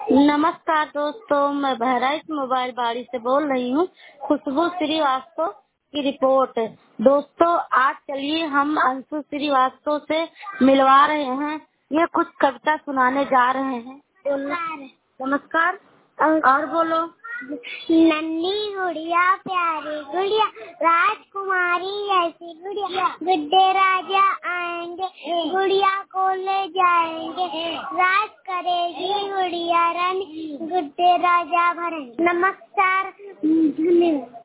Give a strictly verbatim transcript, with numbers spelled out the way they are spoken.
नमस्कार दोस्तों, मैं बहराइच मोबाइल बाड़ी से बोल रही हूँ। खुशबू श्रीवास्तव की रिपोर्ट। दोस्तों, आज चलिए हम अंशु श्रीवास्तव से मिलवा रहे हैं। ये कुछ कविता सुनाने जा रहे हैं। नमस्कार। नमस्कार। और, और बोलो। नन्ही गुड़िया प्यारी गुड़िया राजकुमारी जैसी गुड़िया, गुड्डे राजा आएंगे गुड़िया को ले जाएंगे, राज करेगी गुड़िया रानी गुड्डे राजा भरेंगे। नमस्कार, धन्यवाद।